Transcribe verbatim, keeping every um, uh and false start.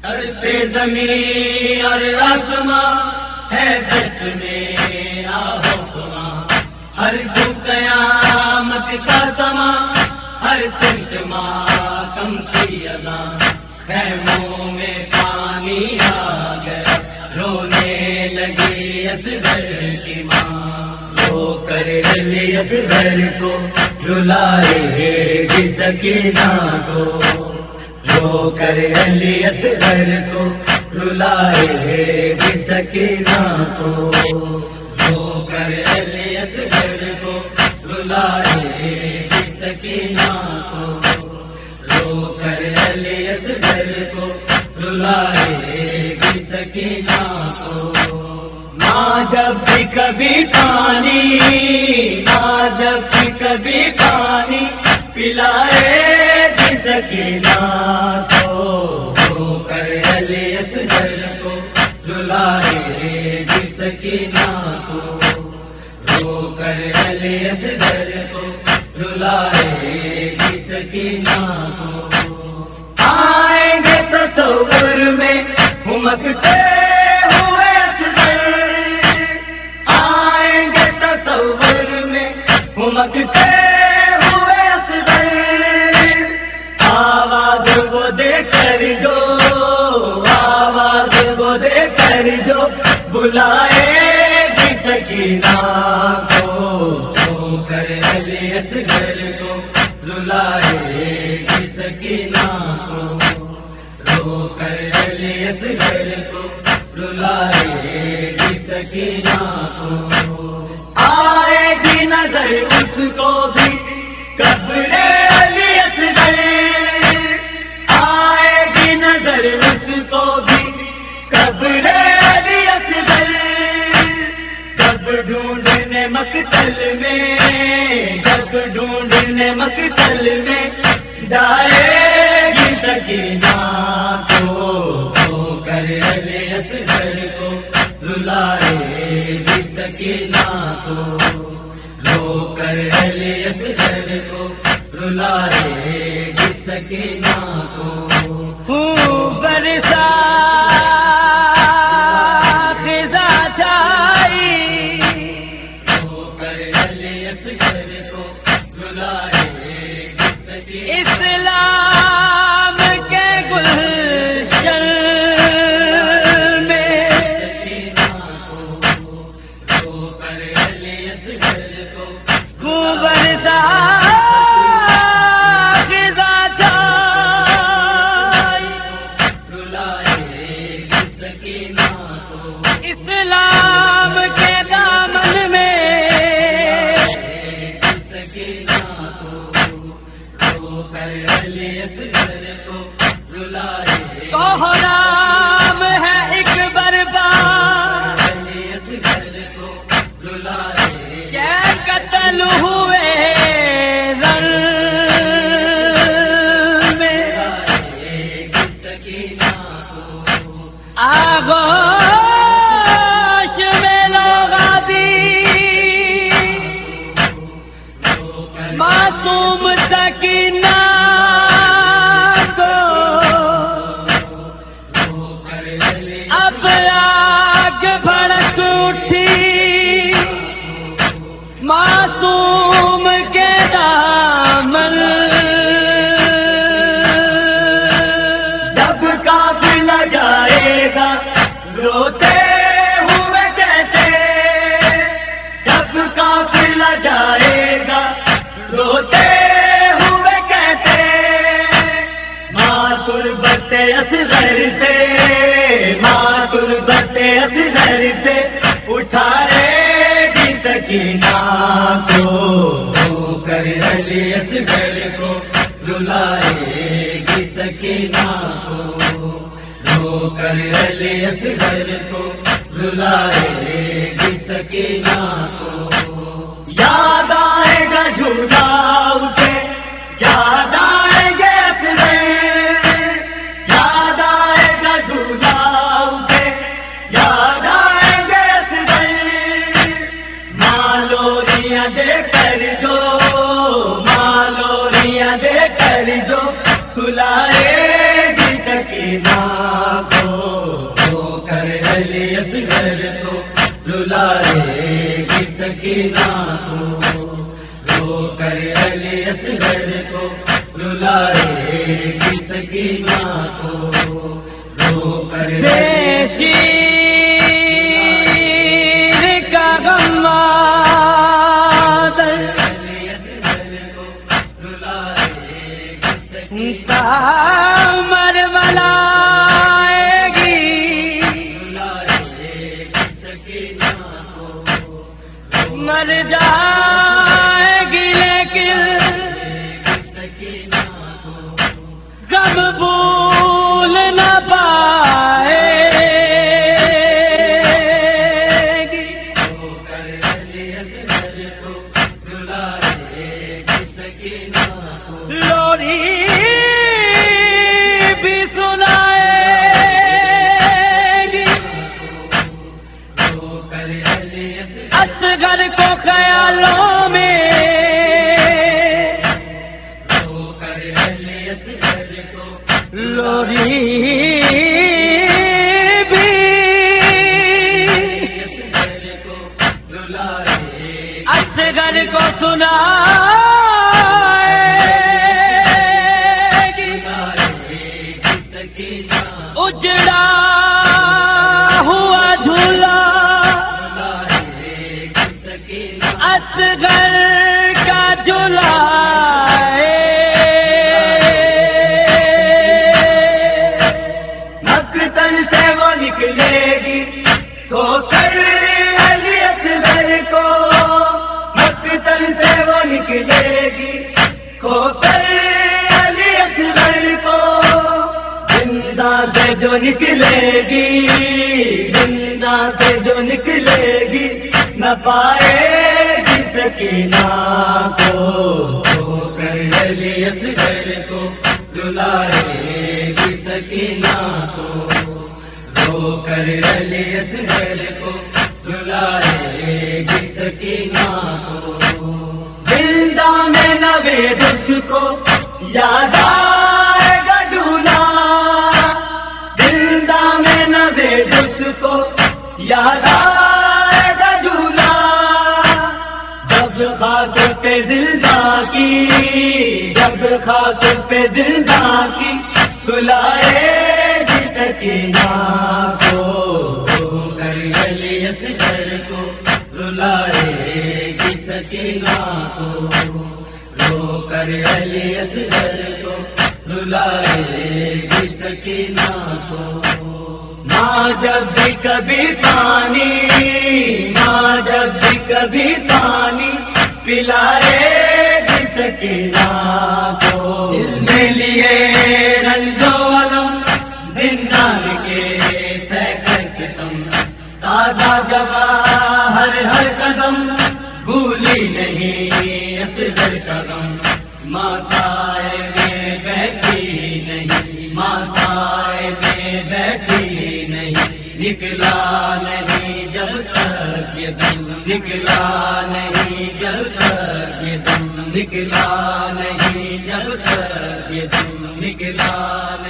ارض زمین اور آسماں ہے دست میرا حکماں، ہر جو قیامت کا سماں، ہر سمت ماتم کی اذاں، خیموں میں پانی آ گیا، رونے لگی اصغر کی ماں، رو کر علی اصغر کو رلائے گی سکینہ کو، رو کر علی اصغر کو رلائے گی سکینہ کو، رو کر علی اصغر کو رلائے گی سکینہ کو، رو کر علی اصغر کو رلائے گی سکینہ کو۔ ماں جب بھی کبھی پانی، ماں جب بھی کبھی پانی پلائے گی سکینہ کو، رو کر علی اصغر کو رلائے گی سکینہ کو، رو کر علی اصغر کو رلائے گی سکینہ کو۔ آئیں گے تصور میں ہمکتے ہوئے اصغر، آئیں گے تصور میں ہمکتے ہوئے اصغر، آواز وہ دے کر جو، آواز وہ دے کر جو بلائے گی سکینہ کو، رو کر علی اصغر کو رلائے گی سکینہ کو، رو کر علی اصغر کو رلائے گی سکینہ کو۔ آئے گی نظر اس کو بھی قبر علی اصغر، آئے گی نظر اس کو بھی قبر علی اصغر، جب ڈھونڈنے مقتل میں، جب ڈھونڈنے مقتل میں جائے گی سکینہ کو، رو کر علی اصغر کو رلائے گی سکینہ کو، رو کر علی اصغر کو رلائے گی سکینہ کو۔ خوب برسا خزاں چھائی، رو کر علی اصغر کو رلائے گی سکینہ، اسلام کے گلشن میں سکینہ کو، رو کر علی اصغر کو خوب برسا خزاں چھائی، رلائے گی سکینہ کو، اسلام کے دامن میں سکینہ کو، رو کر علی اصغر کو رلائے گی، کوہرام ہے ایک برپا علی اصغر کو رلائے، شہر قتل ہوئے رن میں رلائے گی سکینہ کو، آغوش میں لوگ آدی معصوم سکینہ کو، اب آگ بھڑک اٹھی معصوم کے دامن، جب قافلہ جائے گا روتے ہوئے کیسے، جب قافلہ جائے گا روتے ہوئے کیسے، ماں تربت اصغر سے، ماں تربت اصغر سے اٹھائے گی سکینہ کو، رو کر علی اصغر کو رلائے گی سکینہ کو، رو کر علی اصغر کو رلائے گی سکینہ کو۔ یاد آئے گا جھولا اسے، یاد آئے گے اصغر، یاد آئے گا جھولا اسے، یاد آئے گے اصغر، ماں لوریاں دے کر جو، ماں لوریاں دے کر جو سلائے گی سکینہ سکینہ کو، رو کر علی اصغر کو رلائے گی سکینہ کو، رو کر بے شیر کا غم مادر کامر بلائے گی، مر جائے گی لیکن غم بھول نہ پائے گی، لوری بھی سنائے گی، اصغر کو خیالوں میں لوری بھی اصغر کو سنا اجڑا ہوا جھولا اصغر کا جھولا مقتل سے وہ نکلے گی تو کر علی اصغر کو، مقتل سے وہ نکلے گی تو کر علی اصغر کو، زندہ سے جو نکلے گی، زندہ سے جو نکلے گی نہ پائے گی سکینہ کو، رو کر علی اصغر کو رلائے گی سکینہ کو، رو کر علی اصغر کو رلائے گی سکینہ کو، زندہ میں نوید اس کو یاد آئے گا جھولا، زندہ میں نوید اس کو یاد آئے گا جھولا، جب خاک پہ زندہ کی، جب خاک پہ زندہ کی سلائے گی سکینہ کو، رو کر علی اصغر کو رلائے گی سکینہ کو، رو کر علی اصغر کو رلائے گی سکینہ کو، ماں جب بھی کبھی پانی، ماں جب بھی کبھی پانی پلائے گی سکینہ کو، میں لیے رنجو علم زندان کے سینکڑ ستم، تازہ گواہ ہر ہر قدم بھولی نہیں اصغر کا غم، ماں سائے میں بیٹھی نہیں، ماں سائے میں بیٹھی نہیں، نکلا نہیں جب تک یہ دم، نکلا نہیں جب تک یہ دم، نکلا نہیں جب تک یہ دم، نکلا